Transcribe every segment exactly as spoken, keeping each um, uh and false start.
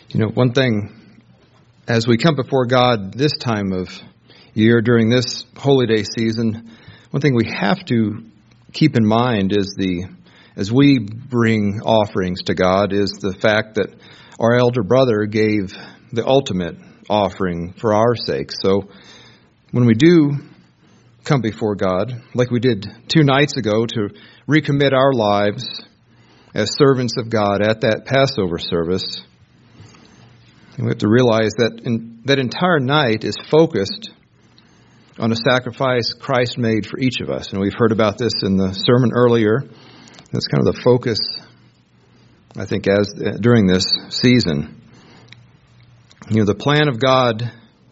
You know, one thing, as we come before God this time of year during this holy day season, one thing we have to keep in mind is the, as we bring offerings to God, is the fact that our elder brother gave the ultimate offering for our sake. So when we do come before God, like we did two nights ago, to recommit our lives as servants of God at that Passover service, we have to realize that in, that entire night is focused on a sacrifice Christ made for each of us. And we've heard about this in the sermon earlier. That's kind of the focus, I think, as uh, during this season. You know, the plan of God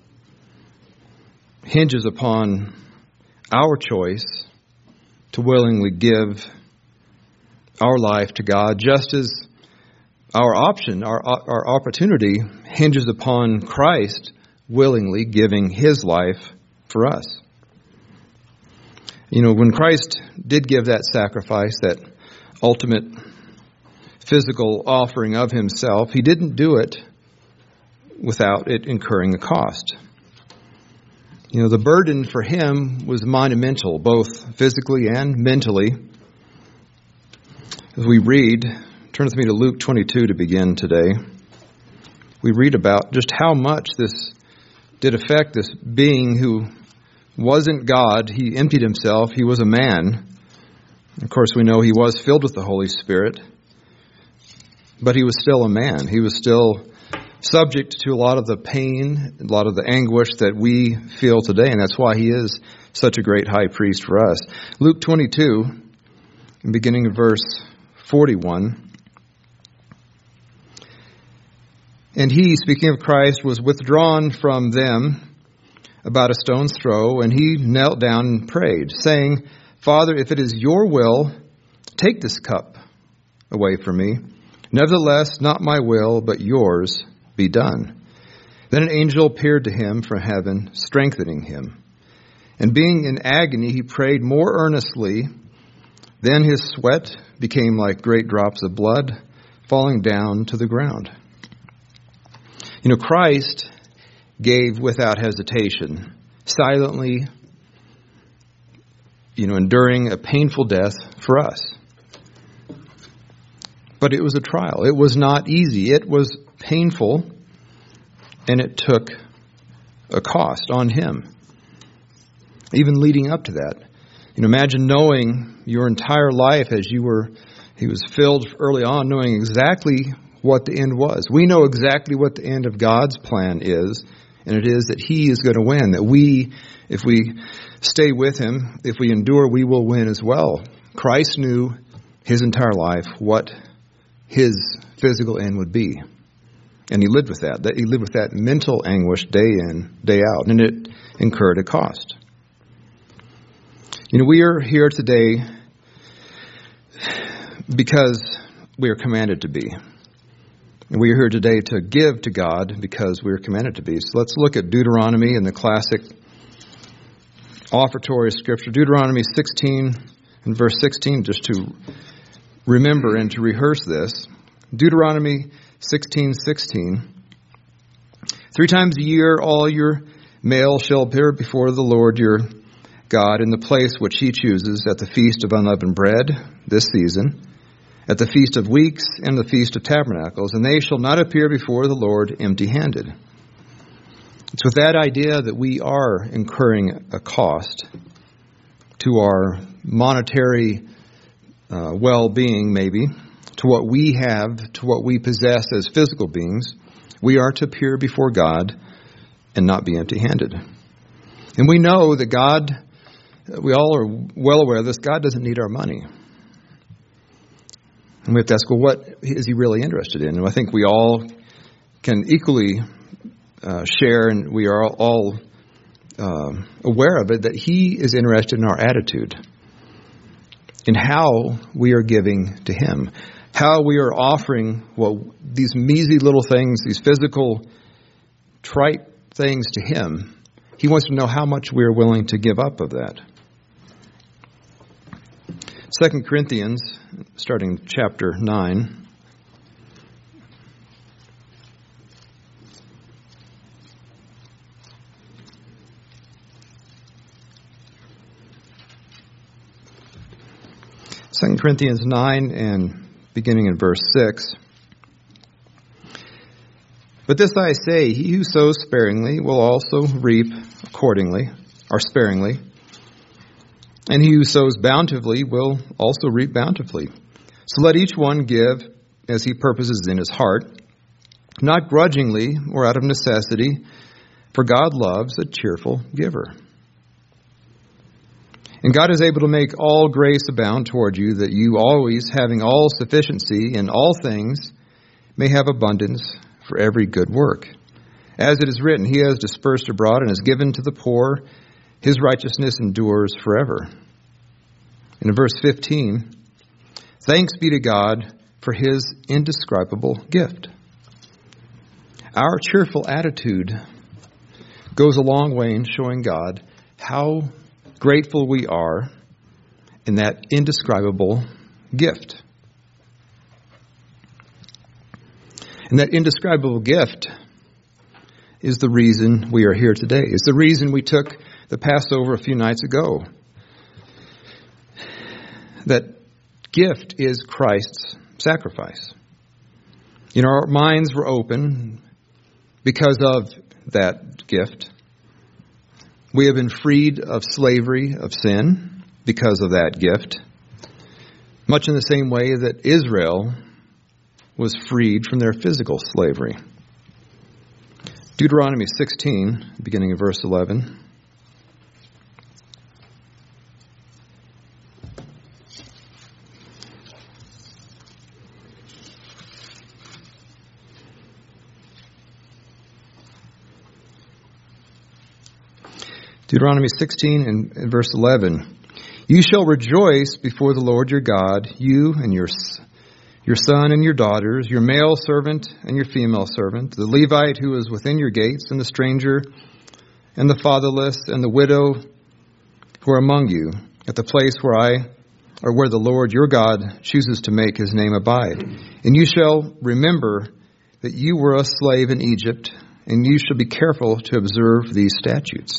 hinges upon our choice to willingly give our life to God, just as our option, our our opportunity hinges upon Christ willingly giving His life for us. You know, when Christ did give that sacrifice, that ultimate physical offering of Himself, He didn't do it without it incurring a cost. You know, the burden for Him was monumental, both physically and mentally. As we read, turn with me to Luke twenty-two to begin today. We read about just how much this did affect this being who wasn't God. He emptied Himself. He was a man. Of course, we know He was filled with the Holy Spirit, but He was still a man. He was still subject to a lot of the pain, a lot of the anguish that we feel today, and that's why He is such a great high priest for us. Luke twenty-two, beginning of verse forty-one. And He, speaking of Christ, was withdrawn from them about a stone's throw, and He knelt down and prayed, saying, Father, if it is Your will, take this cup away from me. Nevertheless, not my will, but Yours be done. Then an angel appeared to Him from heaven, strengthening Him. And being in agony, He prayed more earnestly. Then His sweat became like great drops of blood falling down to the ground. You know, Christ gave without hesitation, silently, you know, enduring a painful death for us. But it was a trial. It was not easy. It was painful, and it took a cost on Him, even leading up to that. You know, imagine knowing your entire life as you were, He was filled early on, knowing exactly what the end was. We know exactly what the end of God's plan is, and it is that He is going to win, that we, if we stay with Him, if we endure, we will win as well. Christ knew His entire life what His physical end would be. And He lived with that. That He lived with that mental anguish day in, day out. And it incurred a cost. You know, we are here today because we are commanded to be. And we are here today to give to God because we are commanded to be. So let's look at Deuteronomy and the classic offertory of Scripture. Deuteronomy sixteen and verse sixteen, just to remember and to rehearse this. Deuteronomy sixteen sixteen. Three times a year all your male shall appear before the Lord your God in the place which He chooses at the feast of unleavened bread this season, at the feast of weeks and the feast of tabernacles, and they shall not appear before the Lord empty-handed. It's with that idea that we are incurring a cost to our monetary uh, well-being, maybe, to what we have, to what we possess as physical beings. We are to appear before God and not be empty-handed. And we know that God, we all are well aware of this, God doesn't need our money. And we have to ask, well, what is He really interested in? And I think we all can equally uh, share, and we are all uh, aware of it, that He is interested in our attitude, in how we are giving to Him, how we are offering well these measly little things, these physical, trite things to Him. He wants to know how much we are willing to give up of that. Second Corinthians, starting chapter nine. Second Corinthians nine and beginning in verse six. But this I say, he who sows sparingly will also reap accordingly, or sparingly. And he who sows bountifully will also reap bountifully. So let each one give as he purposes in his heart, not grudgingly or out of necessity, for God loves a cheerful giver. And God is able to make all grace abound toward you, that you always, having all sufficiency in all things, may have abundance for every good work. As it is written, he has dispersed abroad and has given to the poor. His righteousness endures forever. And in verse fifteen, thanks be to God for his indescribable gift. Our cheerful attitude goes a long way in showing God how grateful we are in that indescribable gift. And that indescribable gift is the reason we are here today. It's the reason we took the Passover a few nights ago. That gift is Christ's sacrifice. You know, our minds were open because of that gift. We have been freed of slavery, of sin, because of that gift. Much in the same way that Israel was freed from their physical slavery. Deuteronomy sixteen, beginning of verse eleven. Deuteronomy sixteen and, and verse eleven. You shall rejoice before the Lord your God, you and your your son and your daughters, your male servant and your female servant, the Levite who is within your gates, and the stranger, and the fatherless, and the widow who are among you, at the place where I, or where the Lord your God chooses to make his name abide. And you shall remember that you were a slave in Egypt, and you shall be careful to observe these statutes.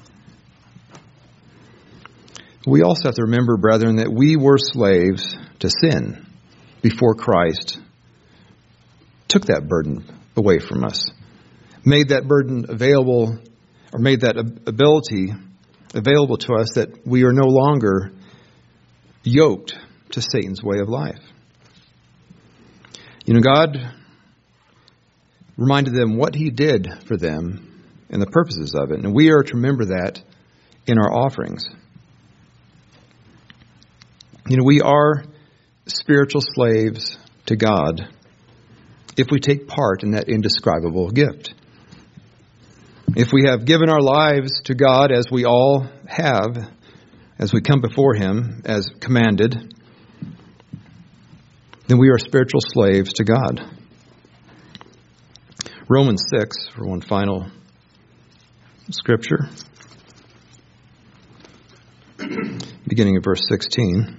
We also have to remember, brethren, that we were slaves to sin before Christ took that burden away from us, made that burden available, or made that ability available to us, that we are no longer yoked to Satan's way of life. You know, God reminded them what he did for them and the purposes of it, and we are to remember that in our offerings. You know, we are spiritual slaves to God if we take part in that indescribable gift. If we have given our lives to God, as we all have, as we come before him as commanded, then we are spiritual slaves to God. Romans six, for one final scripture, beginning of verse sixteen.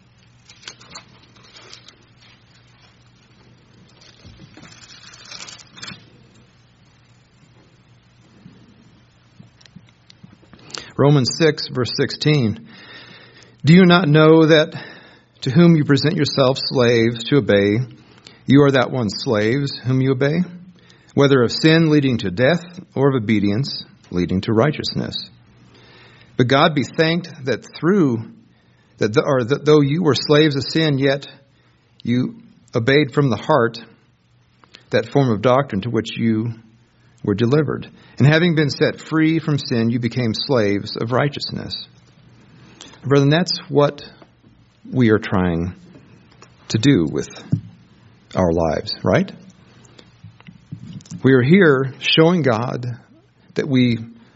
Romans six, verse sixteen. Do you not know that to whom you present yourselves slaves to obey, you are that one's slaves whom you obey, whether of sin leading to death or of obedience leading to righteousness? But God be thanked that through that, the, or that though you were slaves of sin, yet you obeyed from the heart that form of doctrine to which you were delivered. And having been set free from sin, you became slaves of righteousness. Brethren, that's what we are trying to do with our lives, right? We are here showing God that we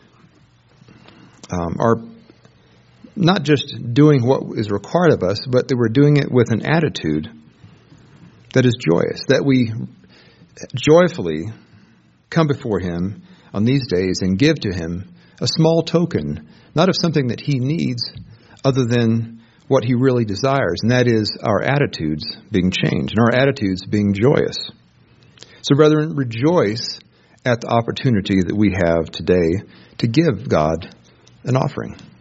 um, are not just doing what is required of us, but that we're doing it with an attitude that is joyous, that we joyfully come before him on these days and give to him a small token, not of something that he needs, other than what he really desires, and that is our attitudes being changed and our attitudes being joyous. So, brethren, rejoice at the opportunity that we have today to give God an offering.